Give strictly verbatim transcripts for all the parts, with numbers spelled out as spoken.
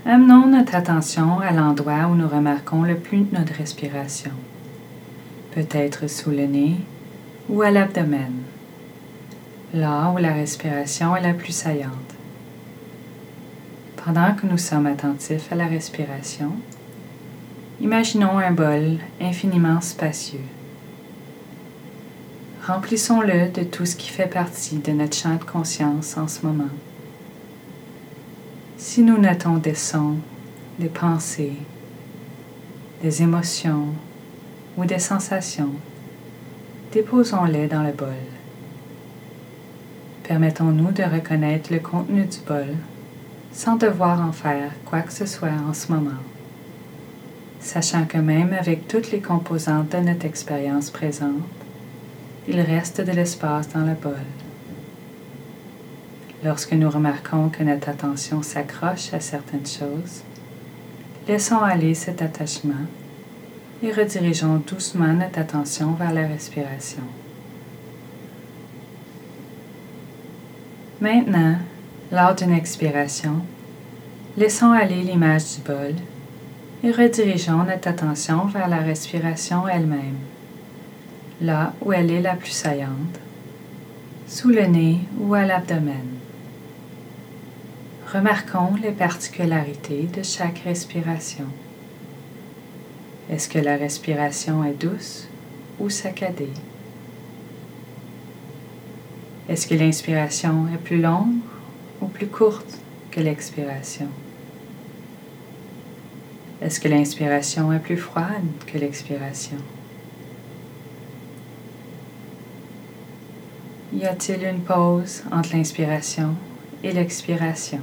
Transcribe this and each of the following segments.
Amenons notre attention à l'endroit où nous remarquons le plus notre respiration, peut-être sous le nez ou à l'abdomen, là où la respiration est la plus saillante. Pendant que nous sommes attentifs à la respiration, imaginons un bol infiniment spacieux. Remplissons-le de tout ce qui fait partie de notre champ de conscience en ce moment. Si nous notons des sons, des pensées, des émotions ou des sensations, déposons-les dans le bol. Permettons-nous de reconnaître le contenu du bol sans devoir en faire quoi que ce soit en ce moment, sachant que même avec toutes les composantes de notre expérience présente, il reste de l'espace dans le bol. Lorsque nous remarquons que notre attention s'accroche à certaines choses, laissons aller cet attachement et redirigeons doucement notre attention vers la respiration. Maintenant, lors d'une expiration, laissons aller l'image du bol et redirigeons notre attention vers la respiration elle-même, là où elle est la plus saillante, sous le nez ou à l'abdomen. Remarquons les particularités de chaque respiration. Est-ce que la respiration est douce ou saccadée? Est-ce que l'inspiration est plus longue ou plus courte que l'expiration? Est-ce que l'inspiration est plus froide que l'expiration? Y a-t-il une pause entre l'inspiration et l'expiration?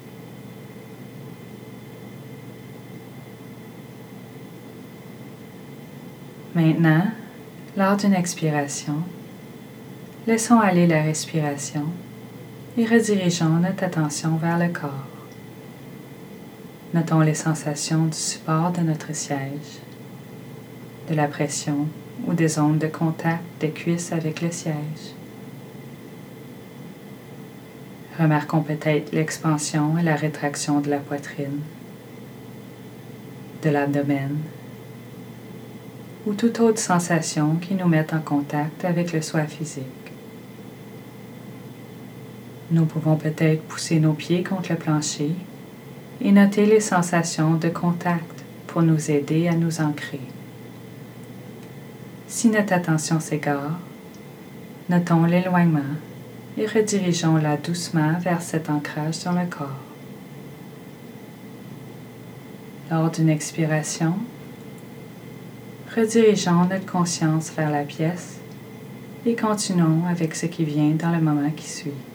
Maintenant, lors d'une expiration, laissons aller la respiration et redirigeons notre attention vers le corps. Notons les sensations du support de notre siège, de la pression ou des ondes de contact des cuisses avec le siège. Remarquons peut-être l'expansion et la rétraction de la poitrine, de l'abdomen, ou toute autre sensation qui nous mette en contact avec le soi physique. Nous pouvons peut-être pousser nos pieds contre le plancher et noter les sensations de contact pour nous aider à nous ancrer. Si notre attention s'égare, notons l'éloignement et redirigeons-la doucement vers cet ancrage dans le corps. Lors d'une expiration, redirigeons notre conscience vers la pièce et continuons avec ce qui vient dans le moment qui suit.